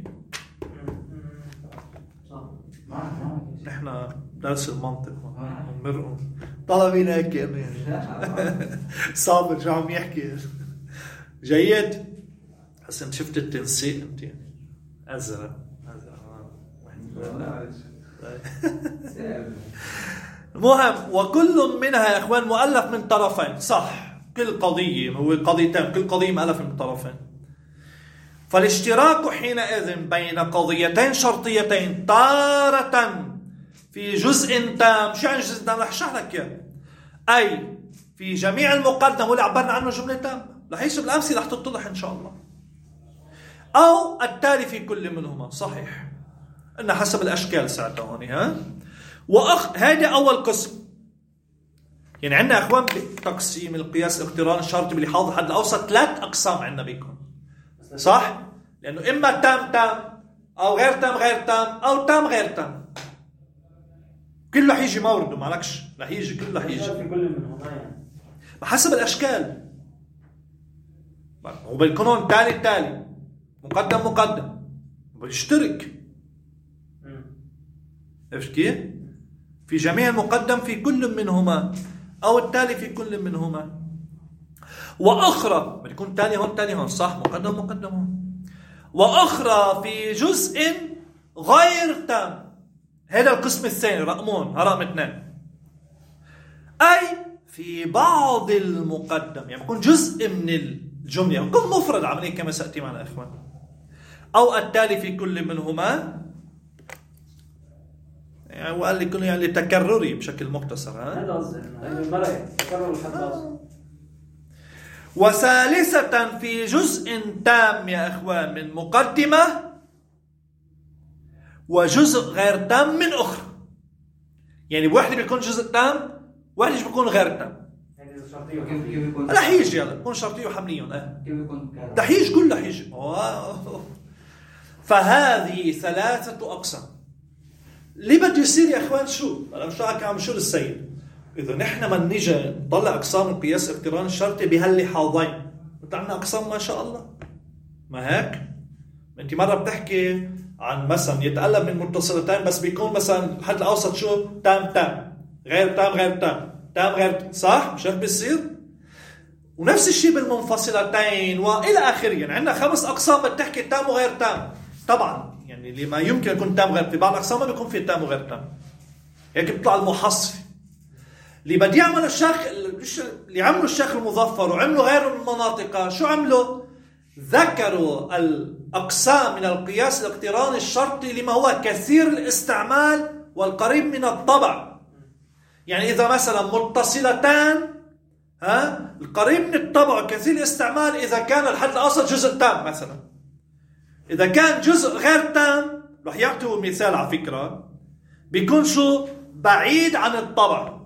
نحن درس المنطق مرقوا طلبين هيك يعني صابر شو عم يحكي جيد. حسن شفت التنسيق انت يعني أزرق المهم وكل منها يا اخوان مؤلف من طرفين صح. كل قضية هو قضيتين، كل قضية مؤلف من طرفين. فالاشتراك حينئذ بين قضيتين شرطيتين تارة في جزء تام. شو يعني جزء تام؟ رح اشرح لك اياه. اي في جميع المقدم واللي عبرنا عنه جملة تامة رح يجي بالامثله رح تتضح ان شاء الله. او التالي في كل منهما صحيح ان حسب الاشكال ساعتها هون هذا اول قسم. يعني عندنا اخوان بتقسيم القياس الاقتران الشرطي بلحاظ الحد الاوسط 3 اقسام عندنا بيكون صح؟ لانه اما تام تام او غير تام غير تام او تام غير تام. كله رح يجي مورده معلكش رح يجي كله رح يجي في كل منهما يعني بحسب الاشكال. وبيكون هون تالي مقدم بيشترك. عرفت كيف؟ في جميع المقدم في كل منهما او التالي في كل منهما. واخرى بيكون تالي هون صح مقدم هون. واخرى في جزء غير تام. هذا القسم الثاني رقم 2. اي في بعض المقدم يعني بيكون جزء من الجملة بيكون مفرد عمليا كما سأتي معنا اخوان. او التالي في كل منهما يعني وقال لي كله يعني تكرري بشكل مختصر. هذا قصدي تكرر الحد. وثالثة في جزء تام يا اخوان من مقدمة وجزء غير تام من اخرى. يعني بواحد بيكون جزء تام واحد بيكون غير تام. رح يجي يلا بيكون شرطي وحملي رح يجي كله رح يجي. فهذه 3 أقسام. اللي بده يصير يا اخوان شو انا مش راح عم شو السيد اذا نحن ما نيجي نطلع اقسام القياس الاقتران الشرطي بهاللحاظين. انت عندنا اقسام ما شاء الله ما هيك. انت مره بتحكي عن مثلا يتألف من متصلتين بس بيكون مثلا الحد الاوسط شو تام غير تام غير تام غير صح مش هيك بيصير. ونفس الشيء بالمنفصلتين وإلى آخره. يعني عندنا 5 أقسام بتحكي تام وغير تام. طبعا يعني اللي ما يمكن يكون تام غير، في بعض الأقسام ما بيكون في تام وغير تام، هيك بيطلع المحصفي. اللي بدي يعمل الشيخ، اللي عملوا الشيخ المظفر وعملوا غيره من المناطق، شو عملوا؟ ذكروا الأقسام من القياس الاقتراني الشرطي لما هو كثير الاستعمال والقريب من الطبع. يعني إذا مثلا متصلتان القريب من الطبع كثير الاستعمال إذا كان الحد الأوسط جزء تام مثلا. إذا كان جزء غير تام رح يعطوا مثال على فكرة بيكون شو؟ بعيد عن الطبع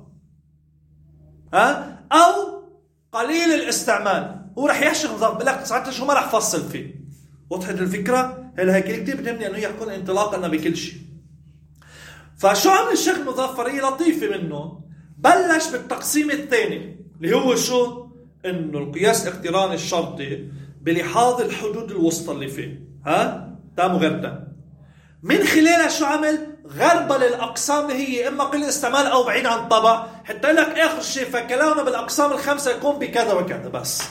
أو قليل الاستعمال. هو رح يحشي نظام بلك ساعتها شو ما رح فصل فيه. وضحت الفكرة؟ هيك كتير بتهمني أنه يكون انطلاق لنا بكل شيء. فشو عمل الشيخ المظفر؟ هي لطيفة منه. بلش بالتقسيم الثاني اللي هو شو؟ انه القياس الاقتراني الشرطي بلحاظ الحدود الوسطى اللي فيه تام وغير تام. من خلالها شو عمل؟ غربل الاقسام اللي هي اما قليل الاستعمال او بعيد عن طبع، حتى لك اخر شيء فكلامنا بالاقسام ال5 يكون بكذا وكذا بس.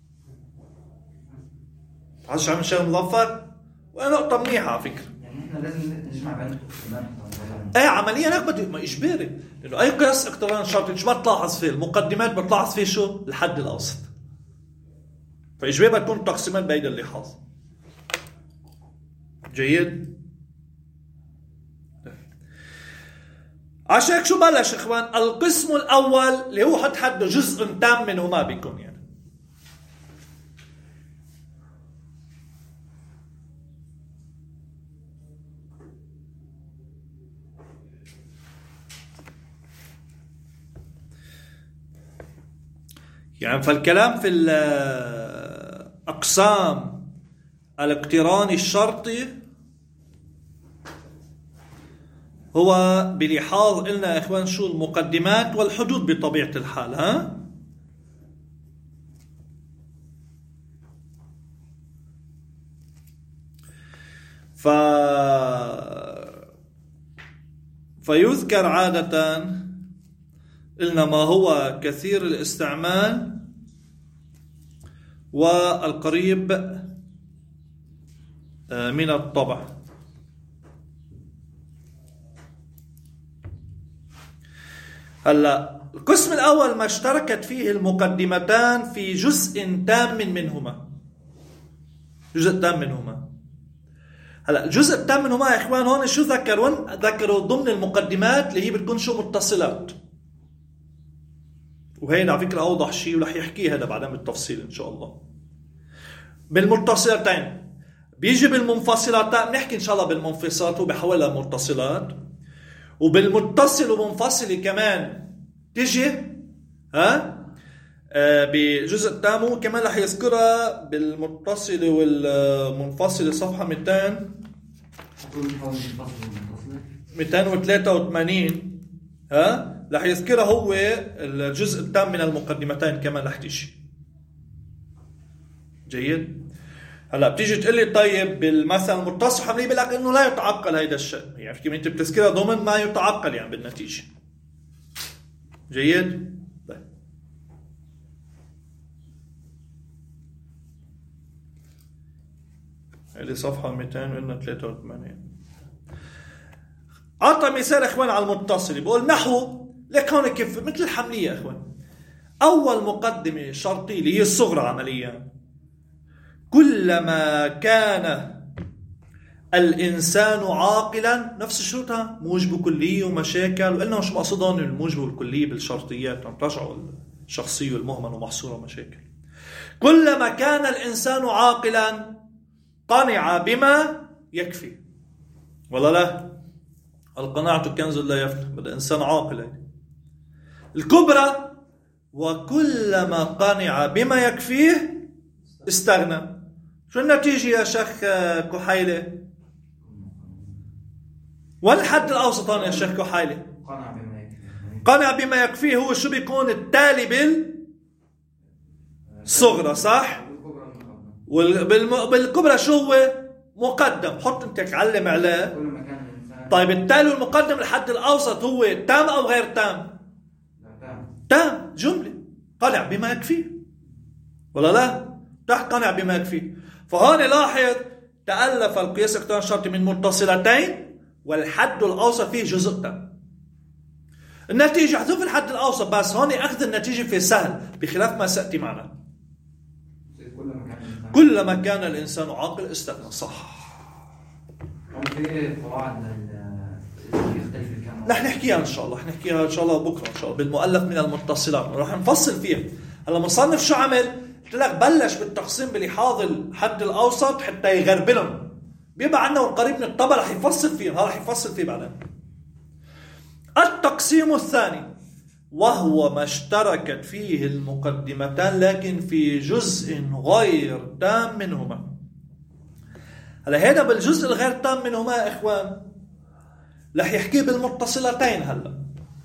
عارف شو عمل الشيخ المظفر؟ ونقطة منيحة على فكرة. يعني احنا لازم نجمع بين عمليا هيك بدي ما اجباري، لانه اي قياس اقتران شرطي شو ما تلاحظ فيه المقدمات بتلاحظ فيه شو؟ الحد الاوسط. فاجباري بتكون التقسيمات بهيدا اللحاظ. جيد؟ عشان شو بلش اخوان؟ القسم الاول اللي هو حده جزء تام منهما بيكون يعني. يعني فالكلام في الأقسام الاقتراني الشرطي هو بلحاظ قلنا إخوان شو؟ المقدمات والحدود بطبيعة الحال. فيذكر عادة قلنا ما هو كثير الاستعمال والقريب من الطبع. هلا القسم الأول ما اشتركت فيه المقدمتان في جزء تام منهما. جزء تام منهما. هلا الجزء التام منهما يا إخوان هون شو ذكرون؟ ذكروا ضمن المقدمات اللي هي بتكون شو؟ متصلات. وهيدا على فكرة أوضح شيء ورح يحكي هذا بعدين بالتفصيل إن شاء الله. بالمتصلتين بيجي بالمنفصلات بنحكي إن شاء الله بالمنفصلات وبحولها متصلات، وبالمتصل ومنفصل كمان تيجي بجزء تام كمان رح يذكرها بالمتصل والمنفصل صفحة 283 رح يذكرها هو الجزء التام من المقدمتين كمان رح تيجي. جيد؟ هلا بتيجي تقول لي طيب بالمثل المتصل حملي بقول لك انه لا يتعقل هيدا الشيء، يعني كيف انت بتذكرها ضمن ما يتعقل يعني بالنتيجه. جيد؟ طيب هذه صفحه 283. أعطى مثال إخوان على المتصل، بقول نحو لك هون كيف مثل الحملية يا إخوان. أول مقدمة شرطية اللي هي الصغرى عمليا، كلما كان الإنسان عاقلا، نفس شروطها موجب كلية ومشاكل، وقلنا مش مقصودهم الموجب والكلية بالشرطيات، نرجعوا الشخصية والمهمل ومحصورة ومشاكل. كلما كان الإنسان عاقلا قنع بما يكفي، ولا لا؟ القناعة كنز لا يفنى، بدأ إنسان عاقل. الكبرى وكلما قنع بما يكفيه استغنى. شو النتيجة يا شيخ كحيلة؟ والحد الأوسط يا شيخ كحيلة قنع بما يكفيه هو شو بيكون؟ التالي بالصغرى صح؟ بالكبرى شو هو؟ مقدم. حط انت علم عليه. طيب التالي والمقدم الحد الأوسط هو تام أو غير تام؟ تام. جملة قنع بما يكفيه. ولا لا؟ تقتنع بما يكفي. فهون لاحظ تألف القياس الاقتران الشرطي من متصلتين والحد الأوسط فيه جزء تام. النتيجة حذف الحد الأوسط، بس هون أخذ النتيجة في سهل بخلاف ما سأتي معنا. كلما كان الإنسان عاقل استغنى. صح. في قواعد يختلف الكلام. رح نحكيها إن شاء الله، رح نحكيها إن شاء الله بكرة إن شاء الله بالمؤلف من المتصلات، ورح نفصل فيها. هلا مصنف شو عمل؟ قلت لك بلش بالتقسيم بلحاظ الحد الأوسط حتى يغربلهم، بيبقى عندنا قريب من الطبع رح يفصل فيهم، هذا رح يفصل فيه بعدين. التقسيم الثاني وهو ما اشتركت فيه المقدمتان لكن في جزء غير تام منهما. هلا هذا بالجزء الغير تام منهما يا إخوان رح يحكي بالمتصلتين. هلا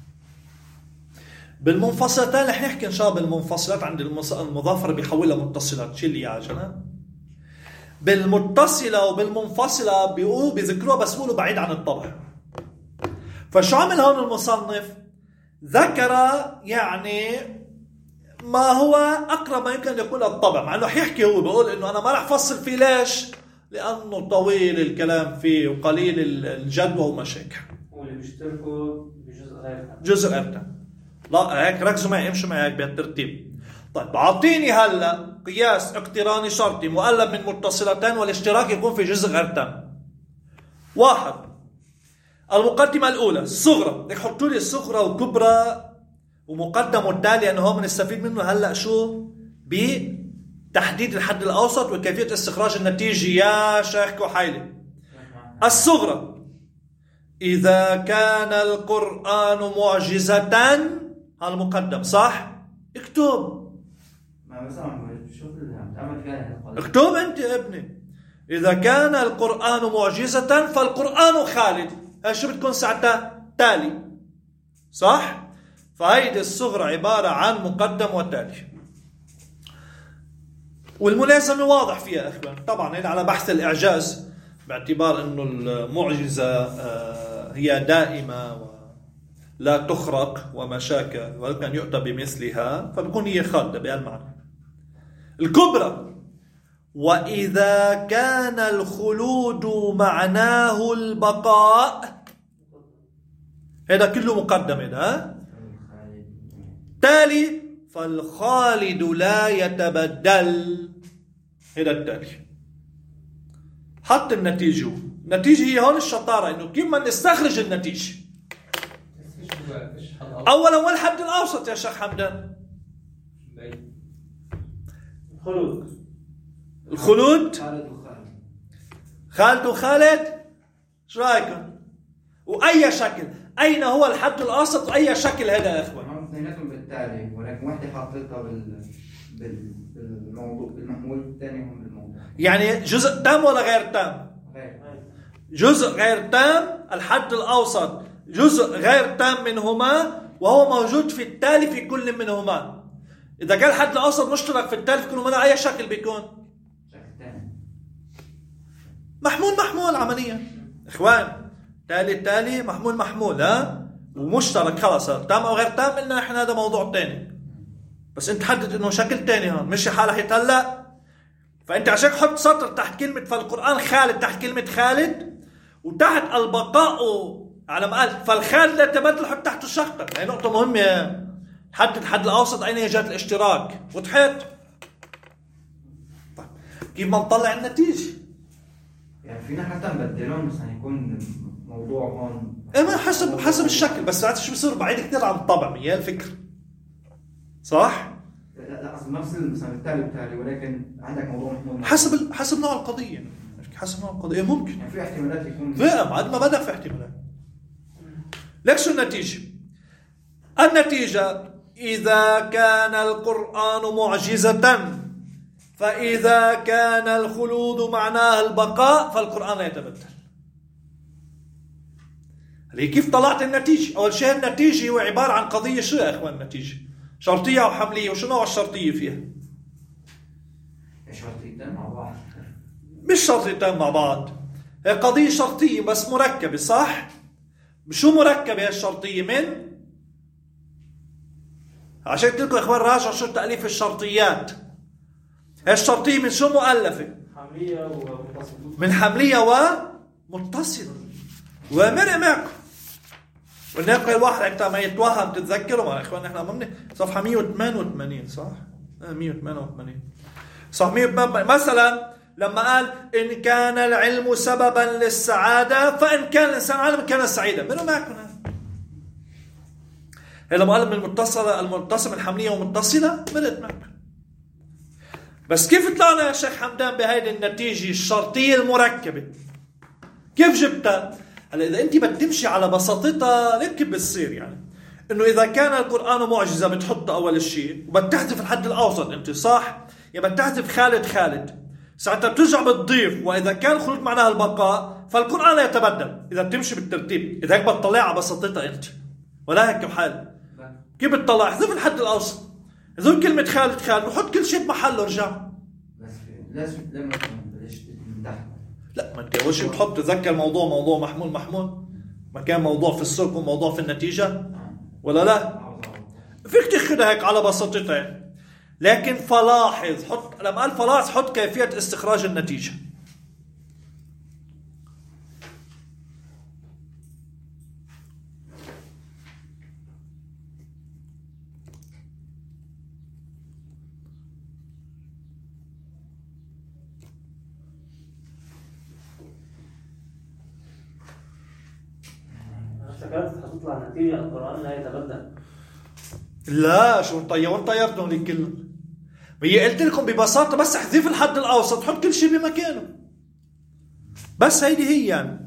بالمنفصلتين رح نحكي إن شاء الله بالمنفصلات عند المضافرة بيحولها متصلات. شيل لي يا جناب. بالمتصلة وبالمنفصلة بيذكروها بس بيقولوا بعيد عن الطبع. فشو عمل هون المصنف؟ ذكر يعني ما هو أقرب ما يمكن يكون الطبع، مع أنه حيحكي هو بيقول إنه أنا ما رح فصل فيه. ليش؟ لأنه طويل الكلام فيه وقليل الجدوى ومشاكل. واللي بيشتركوا بجزء غير تام. جزء غير تام. لا هيك ركزوا معي، امشوا معي هيك بهالترتيب. طيب أعطيني هلا قياس اقتراني شرطي مؤلف من متصلتين والاشتراك يكون في جزء غير تام. واحد، المقدمة الأولى الصغرى، بدك حطوا لي الصغرى وكبرى ومقدم والتالي لأنه هو بنستفيد منه هلا شو بتحديد الحد الأوسط وكيفية استخراج النتيجة يا شيخ كحيلي. الصغرى إذا كان القرآن معجزة، هذا المقدم صح؟ اكتب. ما مثلا شوف تعمل فيها. اكتب أنت يا ابني. إذا كان القرآن معجزة فالقرآن خالد. هاي شو بتكون ساعتها؟ تالي. صح؟ فهيدي الصغرى عبارة عن مقدم وتالي. والملازمة واضح فيها أخوان. طبعا هنا على بحث الإعجاز باعتبار أنه المعجزة هي دائمة لا تخرق ومشاكل ولكن يؤتى بمثلها، فبكون هي خالدة بهالمعنى. الكبرى وإذا كان الخلود معناه البقاء، هذا كله مقدم. هذا تالي فالخالد لا يتبدل، هذا التالي. حط النتيجة. النتيجة هي هون الشطارة، إنه كيف ما نستخرج النتيجة. أولا والحد الأوسط يا شيخ حمدان. الخلود خالد وخالد، شو رايكم؟ وأي شكل، أين هو الحد الأوسط وأي شكل هذا يا أخوان؟ اثنيناتهم بالتالي، ولكن واحدة حطيتها بالموضوع بالمحمول، الثاني هم بالموضوع. يعني جزء تام ولا غير تام؟ جزء غير تام. الحد الأوسط جزء غير تام منهما وهو موجود في التالي في كل منهما. إذا كان الحد الأوسط مشترك في التالي في كل منهما أي شكل بيكون؟ شكل ثاني. محمول عمليا إخوان. تالي محمول ومشترك خلاص. تام أو غير تام إلنا إحنا هذا موضوع تاني، بس أنت حدد إنه شكل تاني هون مش حالة يتهلأ. فأنت عشان حط سطر تحت كلمة فالقرآن خالد تحت كلمة خالد، وتحت البقاء على ما قال فالخالد لا تبدل حط تحته شقة. هي نقطة مهمة. حدد الحد الأوسط أين يجات الاشتراك. وضحت؟ طيب كيف ما نطلع النتيجة؟ يعني فينا حتى نبدلون مثلا يكون موضوع هون. ما حسب الشكل، بس ساعات شو بصير بعيد كثير عن الطبع. هي الفكرة صح؟ لا نفس مثلا التالي ولكن عندك موضوع محمول. حسب نوع القضية. حسب نوع القضية ممكن. يعني في احتمالات يكون. بعد ما بدأ في احتمالات. لك شو النتيجة؟ النتيجة إذا كان القرآن معجزة فإذا كان الخلود معناه البقاء فالقرآن لا يتبدل. كيف طلعت النتيجة؟ أول شيء النتيجة هو عبارة عن قضية. شو يا إخوان النتيجة؟ شرطية أو حملية؟ وشو نوع الشرطية فيها؟ شرطيتين مع بعض. مش شرطيتين مع بعض، هي قضية شرطية بس مركبة. صح؟ شو مركبة هالشرطية من؟ عشان قلت لكم يا إخوان راجعوا شو تأليف الشرطيات. الشرطية من شو مؤلفة؟ حملية ومتصلة. من حملية ومتصلة. ومرق معكم. ونقرأ الواحد حتى ما يتوهم تتذكروا مع إخوان نحن أمامنا صفحة 188 صح؟ 188 صح 188 مثلا لما قال إن كان العلم سببا للسعادة فإن كان الإنسان عالم كان سعيدا. منو معكم هذا لما قال من المتصل من حملية ومتصلة مرت معكم. بس كيف طلعنا يا شيخ حمدان بهيدي النتيجة الشرطية المركبة؟ كيف جبتها؟ هلا إذا أنت بتمشي على بساطتها ليك كيف بتصير يعني إنه إذا كان القرآن معجزة بتحط أول الشيء وبتحذف الحد الأوسط أنت صح؟ يعني بتحذف خالد ساعتها بترجع بتضيف وإذا كان الخلود معناها البقاء فالقرآن لا يتبدل إذا بتمشي بالترتيب. إذا هيك بتطلع على بساطتها أنت ولا هيك حال كيف بتطلع؟ احذف الحد الأوسط هذول كلمة خالد وحط كل شيء بمحله رجع. بس لازم لما بلش تمدح. لا ما انت اول شيء بتحط تذكر موضوع محمول ما كان موضوع في السلك وموضوع في النتيجة ولا لا؟ فيك تاخذها هيك على بساطتها. لكن فلاحظ حط لما قال فلاحظ حط كيفية استخراج النتيجة. هتطلع نتيجة القرآن لا يتبدل. لا شو طيرتهم لي كلهم. هي قلت لكم ببساطة بس احذف الحد الأوسط حط كل شيء بمكانه. بس هيدي هي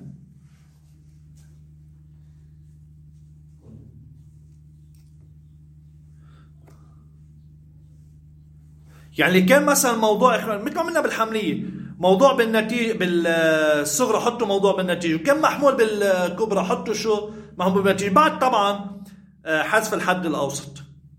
يعني كان مثلا موضوع مثل ما عملنا بالحملية موضوع بالنتيجة بالصغرى حطوا موضوع بالنتيجة وكان محمول بالكبرى حطوا شو محمول بالنتيجة بعد طبعا حذف الحد الأوسط.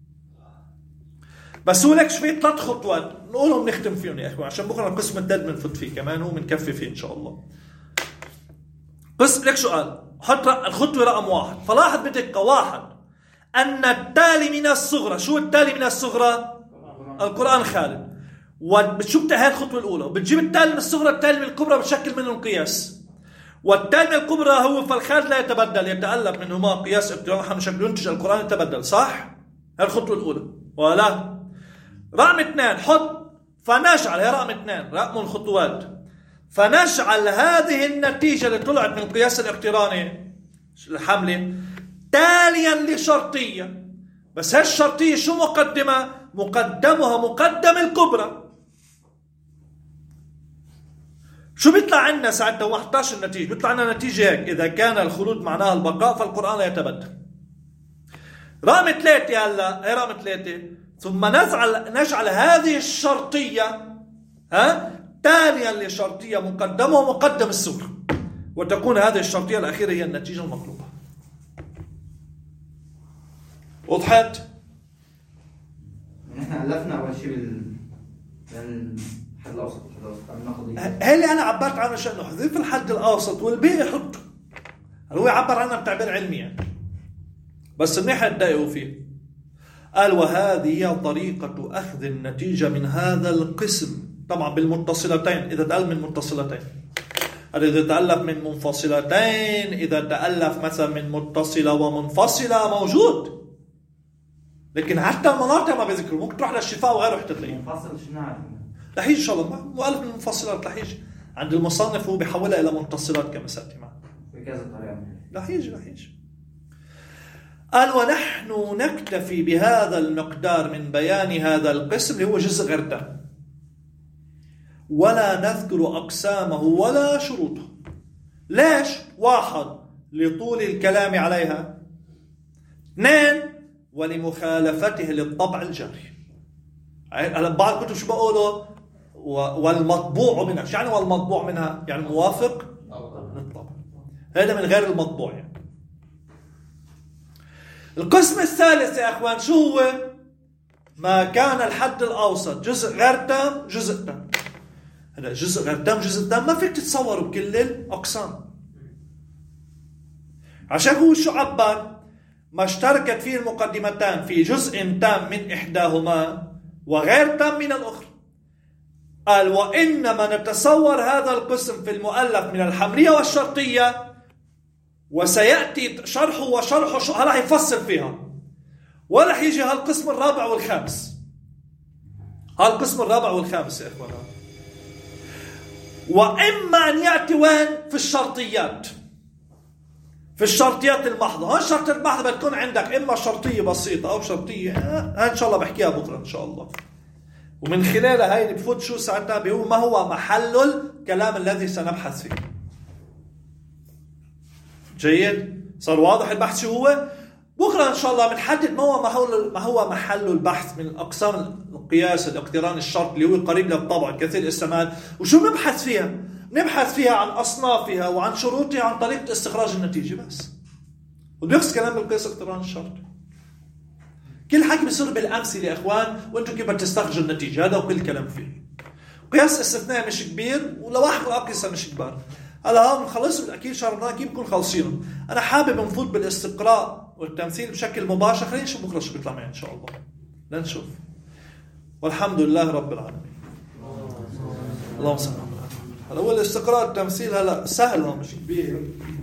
بس هو لك شوية 3 خطوات نقولهم نختم فيهم يا أخوان عشان بكرة القسم الثالث بنفوت فيه كمان هو بنكفي فيه إن شاء الله. قسم لك شو قال حط الخطوة رقم 1 فلاحظ بدقة 1 أن التالي من الصغرى شو التالي من الصغرى؟ القرآن خالد. وبتشوف هاي الخطوة الأولى وبتجيب التالي من الصغرى التالي من الكبرى بشكل منهم قياس والتالي من الكبرى هو فالخالد لا يتبدل يتألف منهما قياس اقتران شكل ينتج القرآن يتبدل صح؟ هاي الخطوة الأولى ولا رقم 2 حط فنجعل هي رقم 2 رقم الخطوات فنجعل هذه النتيجة اللي طلعت من القياس الاقتراني الحملة تاليا لشرطية. بس هالشرطية شو مقدمها مقدم الكبرى. شو بيطلع عنا ساعتها 11 النتيجة بيطلع عنا نتيجة هيك إذا كان الخلود معناها البقاء فالقرآن لا يتبدل. رقم 3 هلا هي رقم 3 ثم نجعل هذه الشرطية تاليا لشرطية مقدمة ومقدم السورة وتكون هذه الشرطية الأخيرة هي النتيجة المطلوبة. وضحت؟ نحن ألفنا أول شيء بالحد الأوسط هي اللي أنا عبرت عنه شأنه حذف الحد الأوسط والباقي حطه. هو عبر عنها بتعبير علمي يعني. بس منيح تدققوا فيه. قال وهذه هي طريقة أخذ النتيجة من هذا القسم طبعا بالمتصلتين إذا تألف من متصلتين إذا تألف من منفصلتين إذا تألف مثلا من متصلة ومنفصلة موجود لكن حتى المناطق ما بيذكروا ممكن تروح للشفاء وغيره حتى تلاقيه منفصل شو نعرف رح يجي إن شاء الله مؤلف من المنفصلات رح يجي عند المصنف هو بيحولها إلى منتصلات كما سأتي معه بكذا طريقة رح يجي قال ونحن نكتفي بهذا المقدار من بيان هذا القسم اللي هو جزء غردة ولا نذكر أقسامه ولا شروطه. ليش؟ 1 لطول الكلام عليها 2 ولمخالفته للطبع الجاري. بعض الكتب شو بقوله والمطبوع منها يعني والمطبوع منها يعني موافق للطبع هذا من غير المطبوع يعني. القسم الثالث يا أخوان شو هو؟ ما كان الحد الأوسط جزء غير تام جزء تام. هذا جزء غير تام جزء تام ما فيك تتصوره بكل الأقسام عشان هو شو عبر ما اشتركت فيه المقدمتان في جزء تام من إحداهما وغير تام من الأخرى. قال وإنما نتصور هذا القسم في المؤلف من الحملية والشرطية، وسيأتي شرحه هلا يفصل فيها، ولا يجي هالقسم الرابع والخامس. هالقسم الرابع والخامس يا إخوانا. وإما أن يأتي وين؟ في الشرطيات، في الشرطيات المحضة. هون الشرط المحضة بتكون عندك إما شرطية بسيطة أو شرطية، إن شاء الله بحكيها بكرة إن شاء الله. ومن خلالها هاي بفوت شو ساعتها بهو ما هو محل الكلام الذي سنبحث فيه. جيد؟ صار واضح البحث شو هو؟ بكرة إن شاء الله بنحدد ما هو محل البحث من أقسام القياس الاقتران الشرط اللي هو قريب للطبع كثير الاستعمال. وشو نبحث فيها؟ نبحث فيها عن أصنافها وعن شروطها عن طريقة استخراج النتيجة بس. وبيخص كلام بالقياس اقتران الشرط. كل حكي بيصير بالأمثلة يا إخوان، وأنتم كيف بتستخرجوا النتيجة، هذا وكل كلام فيه. قياس استثناء مش كبير، ولواحق الأقيسة مش كبار. هلا هون نخلص أكيد شرطنا كيف بكون خالصين. أنا حابب نفوت بالاستقراء والتمثيل بشكل مباشر. خلينا نشوف بكرة شو بيطلع معي إن شاء الله. لنشوف. والحمد لله رب العالمين. اللهم صل على محمد. هلا هو الاستقراء التمثيل هلا سهل، مش كبير.